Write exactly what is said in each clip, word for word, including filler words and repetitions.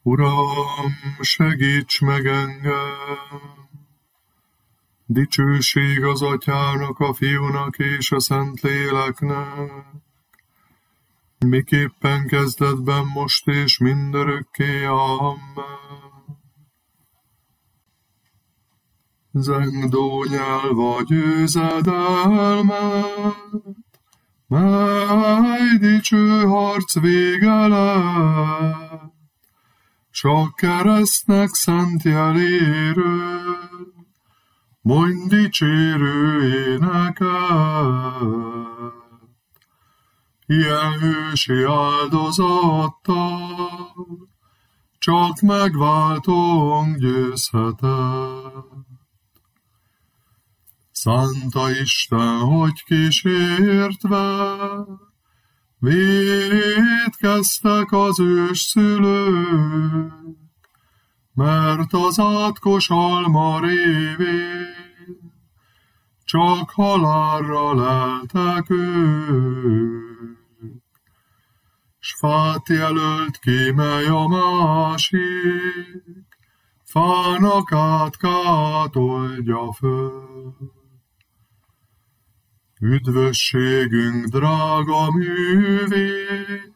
Uram, segíts meg engem! Dicsőség az Atyának, a Fiúnak és a Szentléleknek, miképpen kezdetben, most és mindörökké. Amen. Zengdó nyelv a győzedelmet, mely dicső harc vége lett, sok keresztnek szent jeléről, mondj dicsérő éneket. Ilyen hősi áldozattal csak megváltónk győzhetett. Szánta Isten, hogy kísértve vétkeztek az ősszülők, mert az átkos alma révén csak halálra leltek ők. S fát jelölt ki, mely a másik fának átkát oldja föl. Üdvösségünk drága művét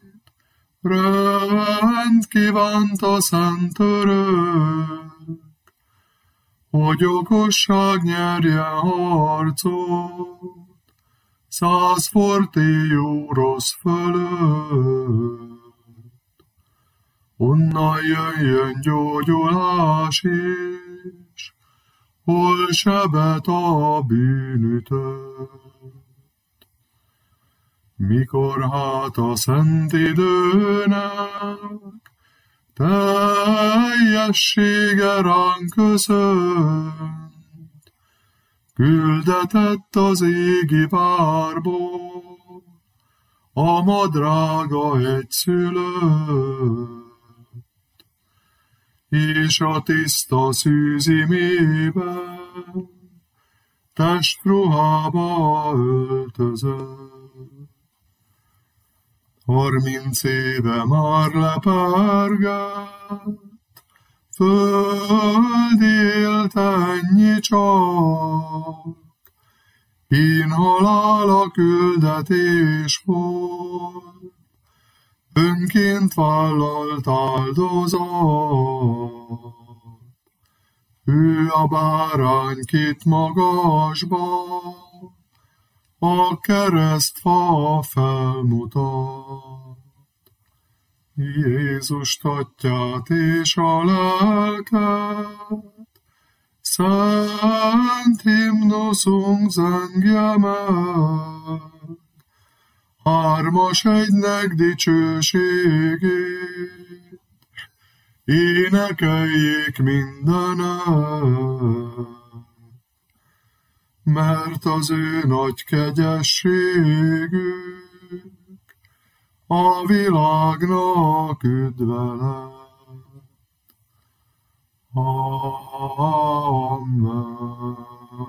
rend kívánta szent örök, hogy okosság nyerje harcot száz fortélyú rossz fölött. Onnan jöjjön gyógyulás is, hol sebet a bűnütött. Mikor hát a szent időnek teljessége ránk köszönt, küldetett az égi várból a ma drága egyszülött, és a tiszta szűzimében testruhába öltözött. Harminc éve már lepergett, földi élt ennyi csak, kín halála küldetés volt, önként vállalt áldozat. Ő a bárány két magasba, a keresztfa felmutat. Jézust Atyát és a lelket szent himnuszunk zengje meg, hármas egynek dicsőségét énekeljék mindenek. Mert az ő nagy kegyességük a világnak üdve lett. Amen.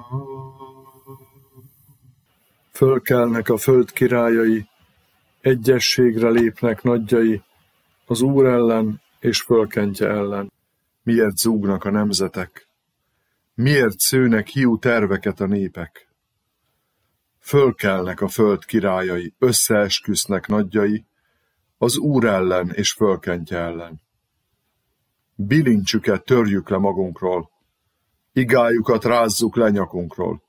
Fölkelnek a föld királyai, egyességre lépnek nagyjai, az Úr ellen és fölkentje ellen. Miért zúgnak a nemzetek? Miért szőnek hiú terveket a népek? Fölkelnek a föld királyai, összeesküsznek nagyjai, az Úr ellen és fölkentje ellen. Bilincsüket törjük le magunkról, igájukat rázzuk le nyakunkról.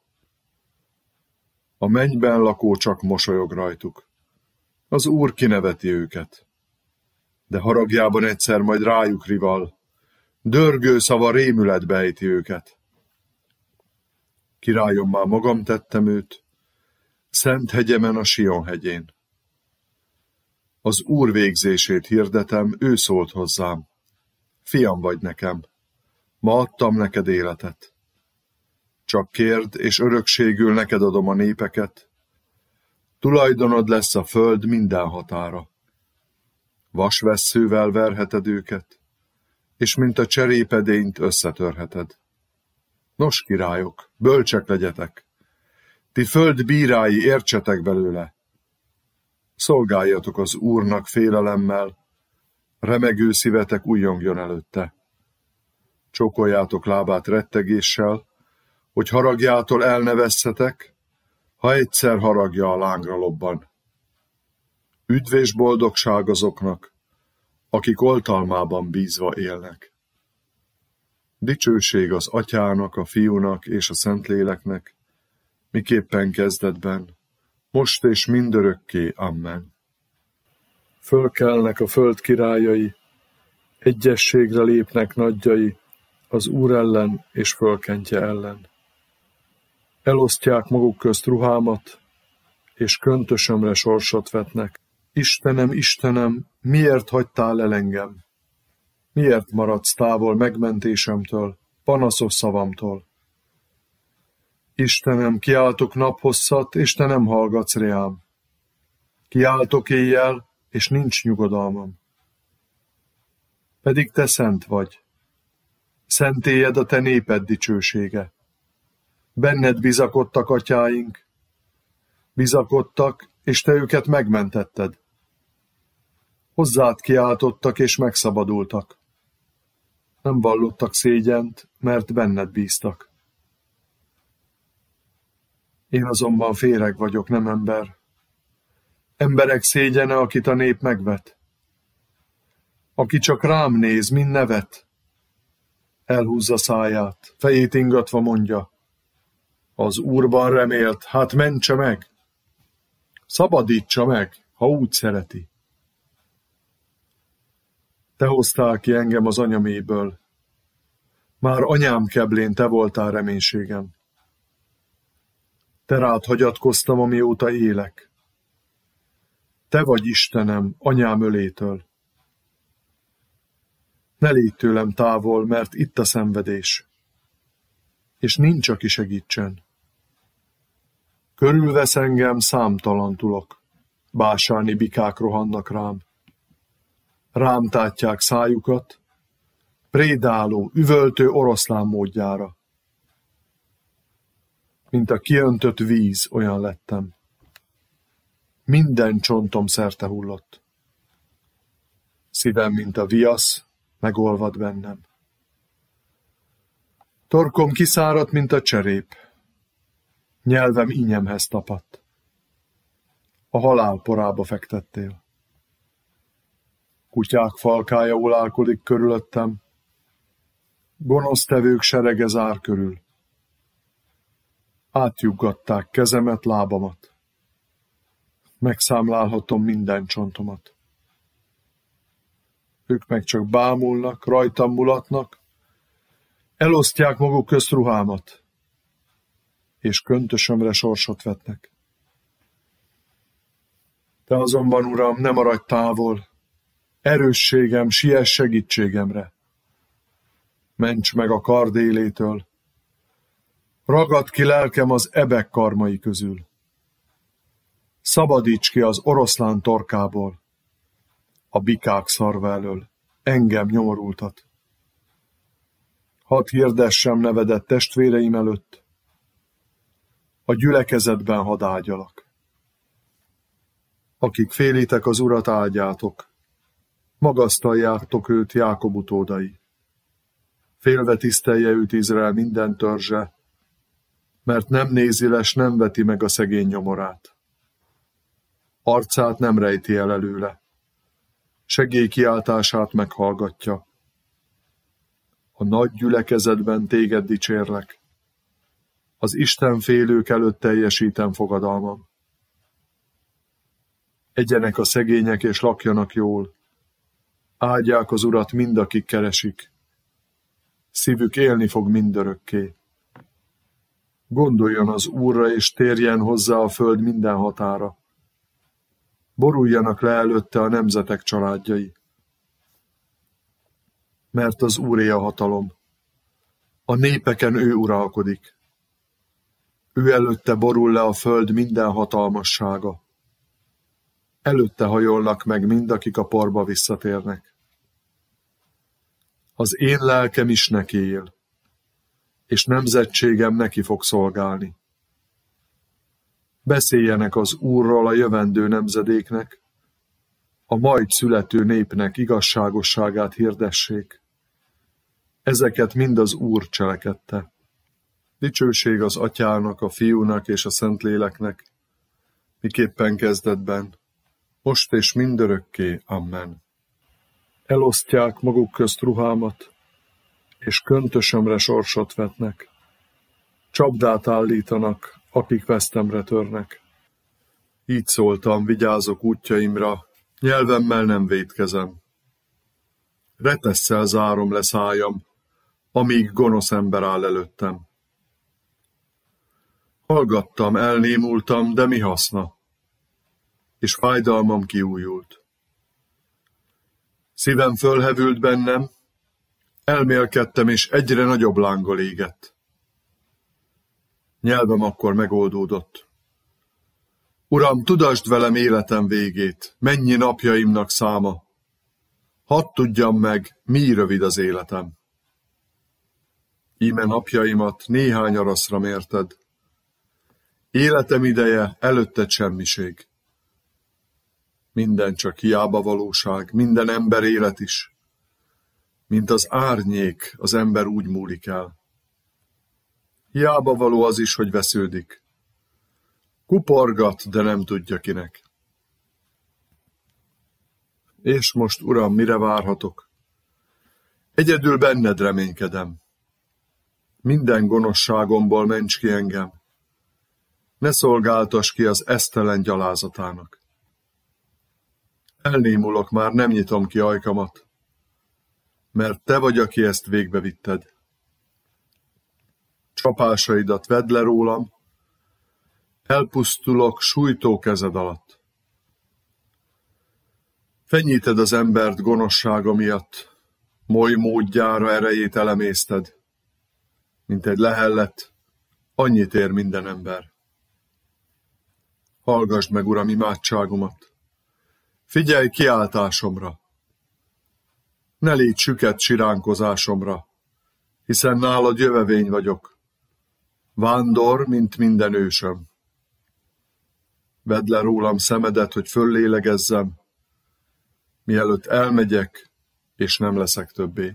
A mennyben lakó csak mosolyog rajtuk, az Úr kineveti őket. De haragjában egyszer majd rájuk rival, dörgő szava rémületbe ejti őket. Királyommá magam tettem őt, szent hegyemen a Sion hegyén. Az Úr végzését hirdetem, ő szólt hozzám. Fiam vagy nekem, ma adtam neked életet. Csak kérd, és örökségül neked adom a népeket. Tulajdonod lesz a föld minden határa. Vasvesszővel verheted őket, és mint a cserépedényt összetörheted. Nos, királyok, bölcsek legyetek, ti föld bírái, értsetek belőle. Szolgáljatok az Úrnak félelemmel, Remegő szívetek újjongjon előtte. Csókoljátok lábát rettegéssel, hogy haragjától el ne vesszetek, ha egyszer haragja a lángra lobban. Üdv és boldogság azoknak, akik oltalmában bízva élnek. Dicsőség az Atyának, a Fiúnak és a Szentléleknek, miképpen kezdetben, most és mindörökké. Amen. Fölkelnek a föld királyai, egyességre lépnek nagyjai, az Úr ellen és fölkentje ellen. Elosztják maguk közt ruhámat, és köntösömre sorsot vetnek. Istenem, Istenem, miért hagytál el engem? Miért maradsz távol megmentésemtől, panaszos szavamtól? Istenem, kiáltok naphosszat, és te nem hallgatsz reám. Kiáltok éjjel, és nincs nyugodalmam. Pedig te szent vagy. Szentélyed a te néped dicsősége. Benned bizakodtak atyáink. Bizakodtak, és te őket megmentetted. Hozzád kiáltottak, és megszabadultak. Nem vallottak szégyent, mert benned bíztak. Én azonban féreg vagyok, nem ember. Emberek szégyene, akit a nép megvet. Aki csak rám néz, mind nevet. Elhúzza száját, fejét ingatva mondja. Az Úrban remélt, hát mentse meg. Szabadítsa meg, ha úgy szereti. Te hoztál ki engem az anyaméből. Már anyám keblén te voltál reménységem. Te rád hagyatkoztam, amióta élek. Te vagy Istenem, anyám ölétől. Ne légy tőlem távol, mert itt a szenvedés, és nincs, aki segítsen. Körülvesz engem, számtalan tulok, básáni bikák rohannak rám. Rám tátják szájukat, prédáló, üvöltő oroszlán módjára. Mint a kiöntött víz, olyan lettem. Minden csontom szerte hullott. Szívem, mint a viasz, megolvad bennem. Torkom kiszáradt, mint a cserép. Nyelvem ínyemhez tapadt. A halál porába fektettél. Kutyák falkája ulálkodik körülöttem. Gonosztevők serege zár körül. Átjuggatták kezemet, lábamat. Megszámlálhatom minden csontomat. Ők meg csak bámulnak, rajtam mulatnak, elosztják maguk közt ruhámat, és köntösömre sorsot vetnek. Te azonban, Uram, ne maradj távol, erősségem, siess segítségemre. Ments meg a kard élétől, ragadd ki lelkem az ebek karmai közül. Szabadíts ki az oroszlán torkából, a bikák szarva elől, engem nyomorultat. Hadd hirdessem nevedet testvéreim előtt, a gyülekezetben hadd áldjalak. Akik félitek az Urat, áldjátok, magasztaljátok őt, Jákob utódai. Félve tisztelje őt Izrael minden törzse, mert nem nézi le, s nem veti meg a szegény nyomorát. Arcát nem rejti el előle, segélykiáltását meghallgatja. A nagy gyülekezetben téged dicsérlek, az istenfélők előtt teljesítem fogadalmam. Egyenek a szegények és lakjanak jól, áldják az Urat mind, akik keresik. Szívük élni fog mindörökké. Gondoljon az Úrra, és térjen hozzá a föld minden határa. Boruljanak le előtte a nemzetek családjai. Mert az Úré a hatalom. A népeken ő uralkodik. Ő előtte borul le a föld minden hatalmassága. Előtte hajolnak meg mind, akik a porba visszatérnek. Az én lelkem is neki él, és nemzetségem neki fog szolgálni. Beszéljenek az Úrról a jövendő nemzedéknek, a majd születő népnek igazságosságát hirdessék. Ezeket mind az Úr cselekedte. Dicsőség az Atyának, a Fiúnak és a Szentléleknek, miképpen kezdetben, most és mindörökké. Amen. Elosztják maguk közt ruhámat, és köntösömre sorsot vetnek. Csapdát állítanak, akik vesztemre törnek. Így szóltam, vigyázok útjaimra, nyelvemmel nem vétkezem. Retesszel zárom le szájam, amíg gonosz ember áll előttem. Hallgattam, elnémultam, de mi haszna? És fájdalmam kiújult. Szívem fölhevült bennem, elmélkedtem, és egyre nagyobb lánggal égett. Nyelvem akkor megoldódott. Uram, tudasd velem életem végét, mennyi napjaimnak száma. Hadd tudjam meg, mi rövid az életem. Íme napjaimat néhány araszra mérted. Életem ideje előtted semmiség. Minden csak hiába valóság, minden ember élet is. Mint az árnyék, az ember úgy múlik el. Hiába való az is, hogy vesződik. Kuporgat, de nem tudja kinek. És most, Uram, mire várhatok? Egyedül benned reménykedem. Minden gonoszságomból ments ki engem. Ne szolgáltass ki az esztelen gyalázatának. Elnémulok, már nem nyitom ki ajkamat, mert te vagy, aki ezt végbevitted. Csapásaidat vedd le rólam, elpusztulok sújtó kezed alatt. Fenyíted az embert gonoszsága miatt, moly módjára erejét elemészted, mint egy lehellet, annyit ér minden ember. Hallgasd meg, Uram, imádságomat, figyelj kiáltásomra, ne légy süket siránkozásomra, hiszen nálad jövevény vagyok, vándor, mint minden ősöm. Vedd le rólam szemedet, hogy föllélegezzem, mielőtt elmegyek, és nem leszek többé.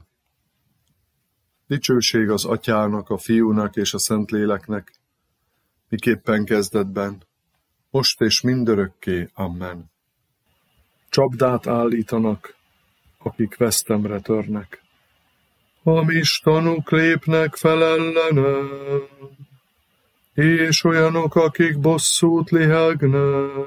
Dicsőség az Atyának, a Fiúnak és a Szentléleknek, miképpen kezdetben, most és mindörökké. Amen. Csapdát állítanak, akik vesztemre törnek. Hamis tanúk lépnek fel ellenem, és olyanok, akik bosszút lihegnek.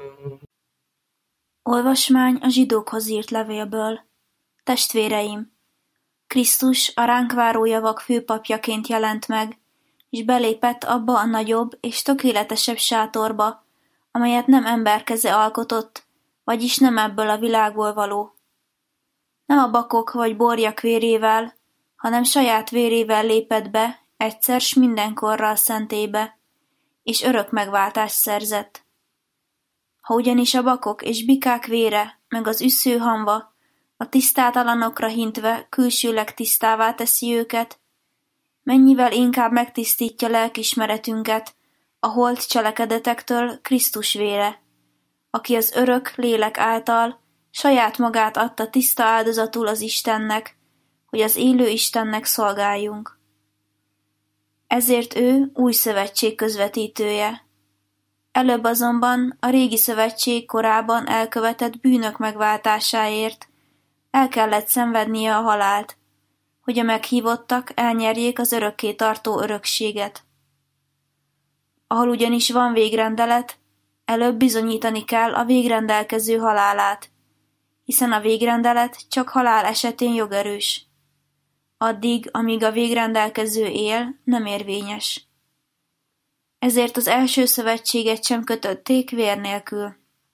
Olvasmány a zsidókhoz írt levélből. Testvéreim, Krisztus a ránk váró javak főpapjaként jelent meg, és belépett abba a nagyobb és tökéletesebb sátorba, amelyet nem ember keze alkotott, vagyis nem ebből a világból való. Nem a bakok vagy borjak vérével, hanem saját vérével lépett be egyszer s mindenkorra a szentélybe, és örök megváltást szerzett. Ha ugyanis a bakok és bikák vére, meg az üssző hamva, a tisztátalanokra hintve külsőleg tisztává teszi őket, mennyivel inkább megtisztítja lelkismeretünket a holt cselekedetektől Krisztus vére, aki az örök lélek által saját magát adta tiszta áldozatul az Istennek, hogy az élő Istennek szolgáljunk. Ezért ő új szövetség közvetítője. Előbb azonban a régi szövetség korában elkövetett bűnök megváltásáért el kellett szenvednie a halált, hogy a meghívottak elnyerjék az örökké tartó örökséget. Ahol ugyanis van végrendelet, előbb bizonyítani kell a végrendelkező halálát, hiszen a végrendelet csak halál esetén jogerős. Addig, amíg a végrendelkező él, nem érvényes. Ezért az első szövetséget sem kötötték vér nélkül.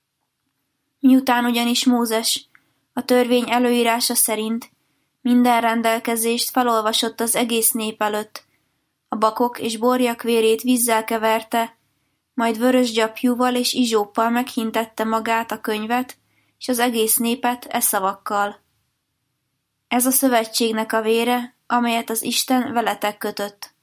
Miután ugyanis Mózes a törvény előírása szerint minden rendelkezést felolvasott az egész nép előtt, a bakok és borjak vérét vízzel keverte, majd vörös gyapjúval és izsóppal meghintette magát a könyvet, és az egész népet e szavakkal. Ez a szövetségnek a vére, amelyet az Isten veletek kötött.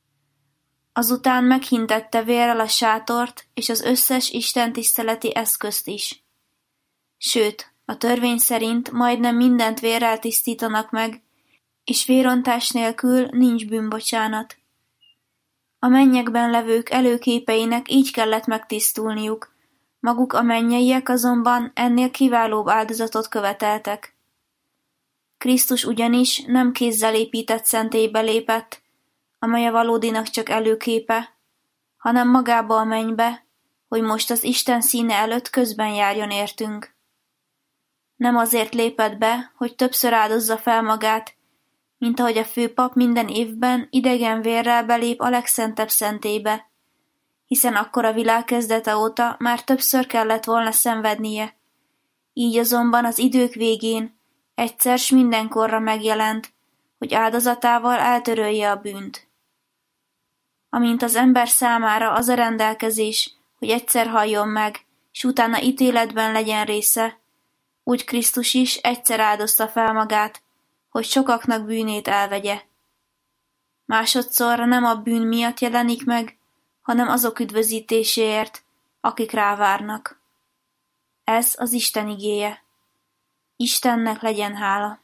Azután meghintette vérrel a sátort és az összes istentiszteleti eszközt is. Sőt, A törvény szerint majdnem mindent vérrel tisztítanak meg, és vérontás nélkül nincs bűnbocsánat. A mennyekben levők előképeinek így kellett megtisztulniuk, maguk a mennyeiek azonban ennél kiválóbb áldozatot követeltek. Krisztus ugyanis nem kézzel épített szentélybe lépett, amely a valódinak csak előképe, hanem magába a mennybe, hogy most az Isten színe előtt közben járjon értünk. Nem azért lépett be, hogy többször áldozza fel magát, mint ahogy a főpap minden évben idegen vérrel belép a legszentebb szentélybe, hiszen akkor a világ kezdete óta már többször kellett volna szenvednie. Így azonban az idők végén egyszer s mindenkorra megjelent, hogy áldozatával eltörölje a bűnt. Amint az ember számára az a rendelkezés, hogy egyszer halljon meg, s utána ítéletben legyen része, úgy Krisztus is egyszer áldozta fel magát, hogy sokaknak bűnét elvegye. Másodszor nem a bűn miatt jelenik meg, hanem azok üdvözítéséért, akik rávárnak. Ez az Isten igéje. Istennek legyen hála.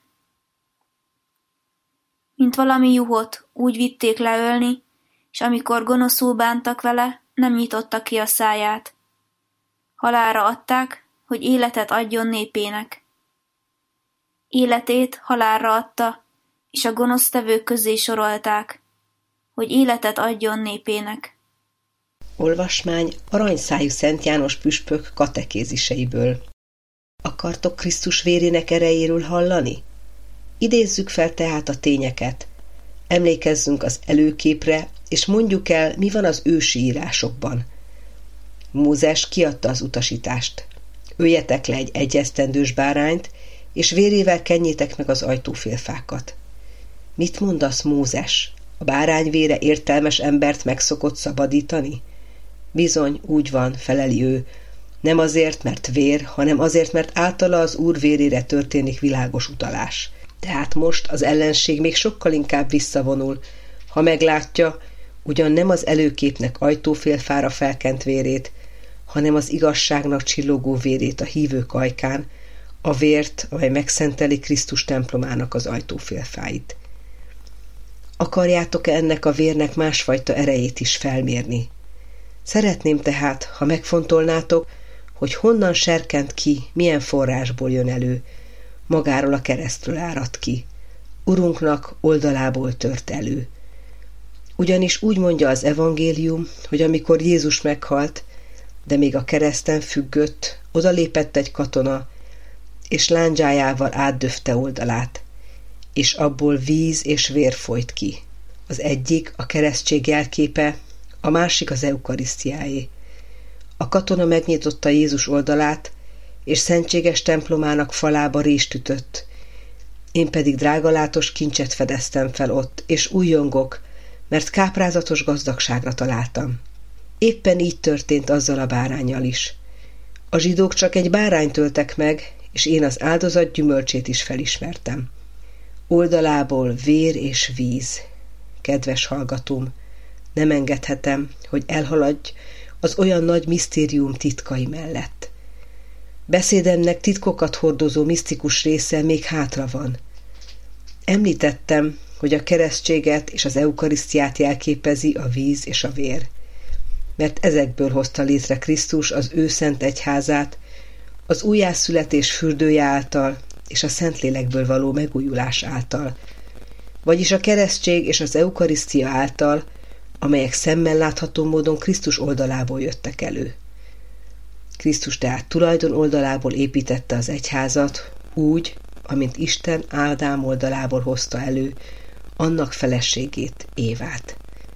Mint valami juhot úgy vitték leölni, és amikor gonoszul bántak vele, nem nyitotta ki a száját. Halálra adták, hogy életet adjon népének. Életét halálra adta, és a gonosztevők közé sorolták, hogy életet adjon népének. Olvasmány aranyszájú Szent János püspök katekéziseiből. Akartok Krisztus vérének erejéről hallani? Idézzük fel tehát a tényeket. Emlékezzünk az előképre, és mondjuk el, mi van az ősi írásokban. Mózes kiadta az utasítást. Öljetek le egy egyesztendős bárányt, és vérével kenjétek meg az ajtófélfákat. Mit mondasz, Mózes? A bárány vére értelmes embert meg szokott szabadítani? Bizony, úgy van, feleli ő. Nem azért, mert vér, hanem azért, mert általa az Úr vérére történik világos utalás. Tehát most az ellenség még sokkal inkább visszavonul, ha meglátja, ugyan nem az előképnek ajtófélfára felkent vérét, hanem az igazságnak csillogó vérét a hívők ajkán, a vért, amely megszenteli Krisztus templomának az ajtófélfáit. Akarjátok-e ennek a vérnek másfajta erejét is felmérni? Szeretném tehát, ha megfontolnátok, hogy honnan serkent ki, milyen forrásból jön elő, magáról a keresztről árad ki, Urunknak oldalából tört elő. Ugyanis úgy mondja az evangélium, hogy amikor Jézus meghalt, de még a kereszten függött, odalépett egy katona, és lándzsájával átdöfte oldalát, és abból víz és vér folyt ki. Az egyik a keresztség jelképe, a másik az eukarisztiáé. A katona megnyitotta Jézus oldalát, és szentséges templomának falába rést ütött. Én pedig drágalátos kincset fedeztem fel ott, és újjongok, mert káprázatos gazdagságra találtam. Éppen így történt azzal a báránnyal is. A zsidók csak egy bárányt öltek meg, és én az áldozat gyümölcsét is felismertem. Oldalából vér és víz. Kedves hallgatóm, nem engedhetem, hogy elhaladj az olyan nagy misztérium titkai mellett. Beszédemnek titkokat hordozó misztikus része még hátra van. Említettem, hogy a keresztséget és az eukarisztiát jelképezi a víz és a vér, mert ezekből hozta létre Krisztus az ő szent egyházát, az újjászületés fürdője által és a Szentlélekből való megújulás által, vagyis a keresztség és az eukarisztia által, amelyek szemmel látható módon Krisztus oldalából jöttek elő. Krisztus tehát tulajdon oldalából építette az egyházat, úgy, amint Isten Ádám oldalából hozta elő annak feleségét, Évát.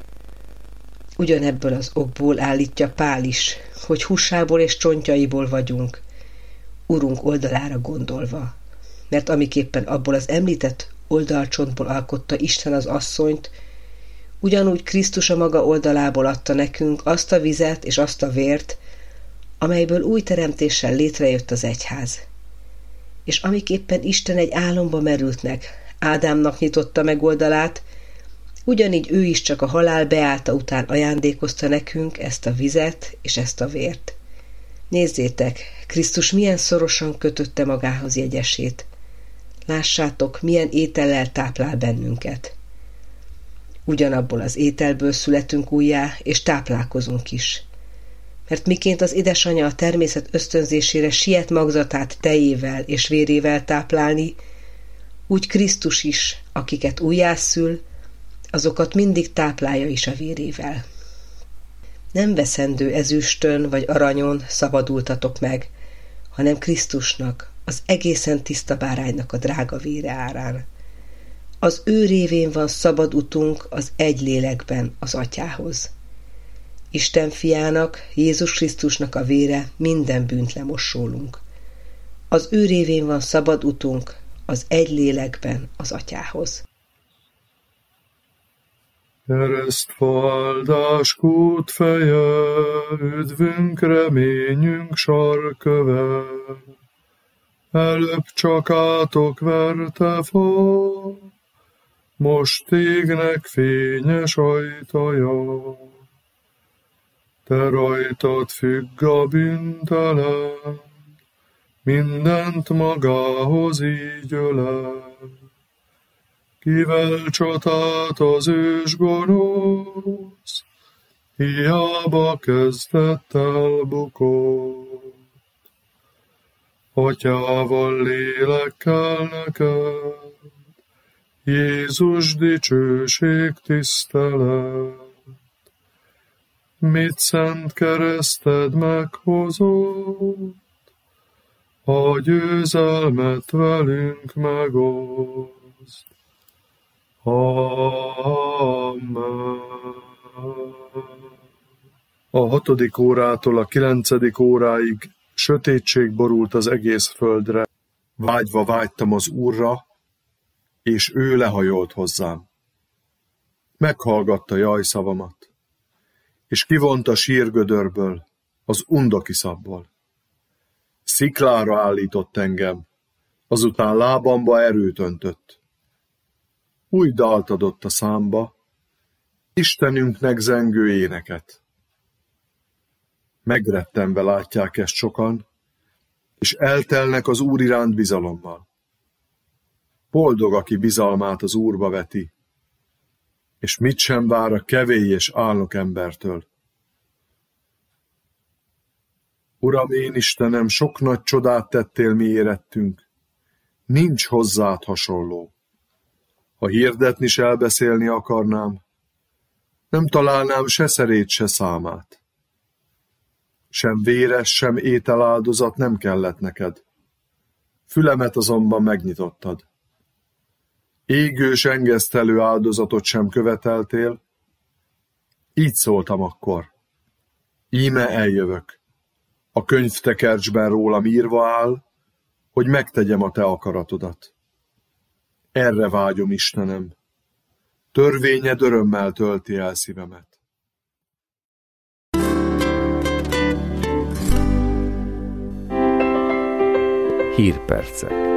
Ugyanebből az okból állítja Pál is, hogy húsából és csontjaiból vagyunk, Urunk oldalára gondolva, mert amiképpen abból az említett oldalcsontból alkotta Isten az asszonyt, ugyanúgy Krisztus a maga oldalából adta nekünk azt a vizet és azt a vért, amelyből új teremtéssel létrejött az egyház. És amiképpen Isten egy álomba merültnek, Ádámnak nyitotta meg oldalát, ugyanígy ő is csak a halál beállta után ajándékozta nekünk ezt a vizet és ezt a vért. Nézzétek, Krisztus milyen szorosan kötötte magához jegyesét. Lássátok, milyen étellel táplál bennünket. Ugyanabból az ételből születünk újjá, és táplálkozunk is. Mert miként az édesanyja a természet ösztönzésére siet magzatát tejével és vérével táplálni, úgy Krisztus is, akiket újjászül, azokat mindig táplálja is a vérével. Nem veszendő ezüstön vagy aranyon szabadultatok meg, hanem Krisztusnak, az egészen tiszta báránynak a drága vére árán. Az ő révén van szabad utunk az egy lélekben az Atyához. Isten fiának, Jézus Krisztusnak a vére minden bűnt lemos rólunk. Az ő révén van szabad utunk az egy lélekben az Atyához. Keresztfa áldás kútfeje, üdvünk, reményünk sarköve. Előbb csak átok verte fa, most égnek fényes ajtaja. Te rajtad függ a bűntelen, mindent magához így ölel. Kivel csatát az ős gonosz, hiába kezdett el bukott. Atyával lélekkel neked, Jézus dicsőség tisztelet. Mit szent kereszted meghozott, a győzelmet velünk megoszt. Amen. A hatodik órától a kilencedik óráig sötétség borult az egész földre. Vágyva vágytam az Úrra, és ő lehajolt hozzám. Meghallgatta jajszavamat, és kivont a sírgödörből, az undokiszabból. Sziklára állított engem, azután lábamba erőt öntött. Új dalt adott a számba, Istenünknek zengő éneket. Megrettenve látják ezt sokan, és eltelnek az Úr iránt bizalommal. Boldog, aki bizalmát az Úrba veti, és mit sem vár a kevély és álnok embertől. Uram, én Istenem, sok nagy csodát tettél mi érettünk, nincs hozzád hasonló. Ha hirdetni s elbeszélni akarnám, nem találnám se szerét, se számát. Sem véres, sem ételáldozat nem kellett neked. Fülemet azonban megnyitottad. Égős engesztelő áldozatot sem követeltél. Így szóltam akkor. Íme eljövök. A könyvtekercsben rólam írva áll, hogy megtegyem a te akaratodat. Erre vágyom, Istenem. Törvényed örömmel tölti el szívemet. Hírpercek.